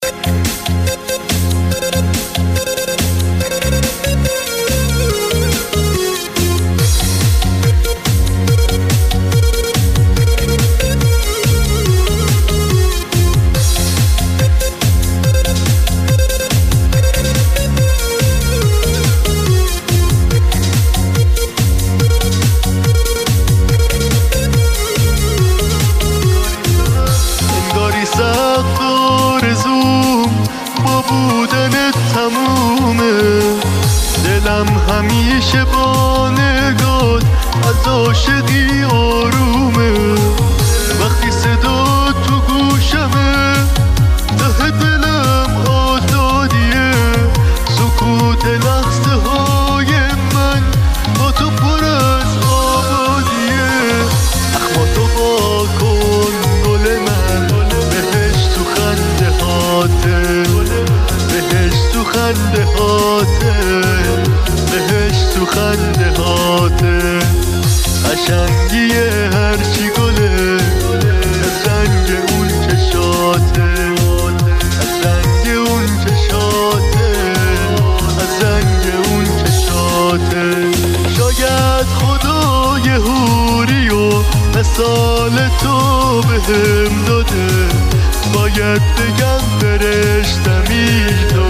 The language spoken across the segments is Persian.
دلم همیشه با نگات از عاشقی آرومه. وقتی صدا تو گوشمه ته دلم آزادیه. سکوت لحظه های من با تو پر از آبادیه. اخما تو با کن گل من بهش تو خنده هاته. بهش تو خنده هاته. بهش تو خنده هاته. قشنگی هرچی گله از رنگ اون چشاته. از رنگ اون چشاته. از رنگ اون چشاته. شاید خدا یه حوری و مثال تو بهم داده. باید بگم فرشتمی تو.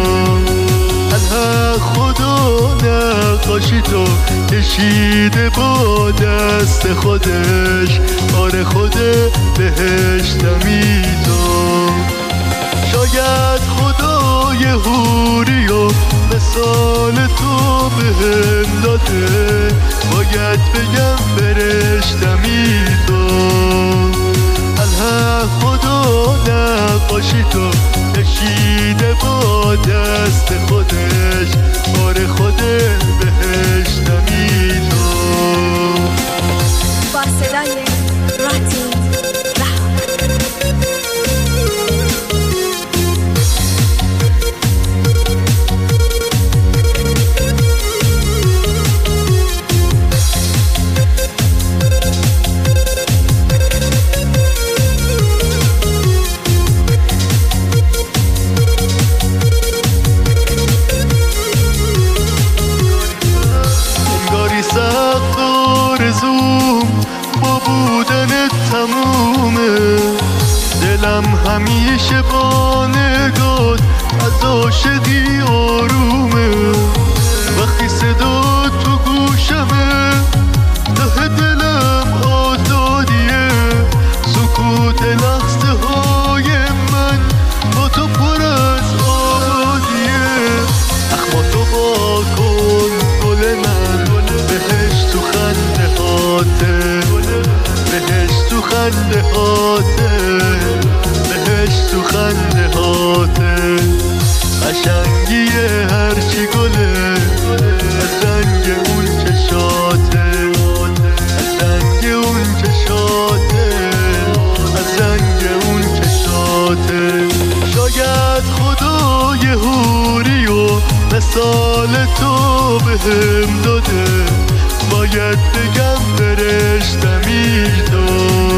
الحق خدا نقاشی تو کشیده با دست خودش. آره خود بهشتمی تو. شاید خدا یه حوری و مثال تو بهم داده. باید بگم فرشتمی تو. الحق خدا نقاشی تو کشیده با دست خودش. آره خود بهشتمی تو. با صدای راتین سخت آرزوم با بودن تمومه. دلم همیشه با نگات از عاشقی آرومه. وقتی صدا تو گوشمه ته دلم آزادیه. سکوت لحظه های من با تو پر از آبادیه. اخما تو با کن گل من بهش تو خنده هاته. بهش تو خنده هاته. بهش تو خنده هاته. قشنگی هرچی گله از رنگ اون چشاته. از رنگ اون چشاته. از رنگ اون چشاته. شاید خدا یه حوری و مثال تو بهم داده. باید بگم فرشتمی تو.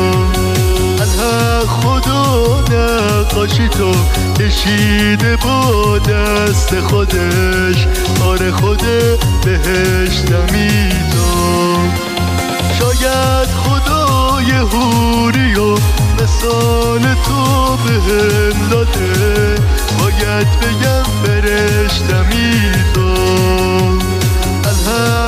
الحق خدا نقاشی تو کشیده با دست خودش. آره خود بهشتمی تو. شاید خدا یه حوری و مثال تو بهم داده. باید بگم فرشتمی تو. الحق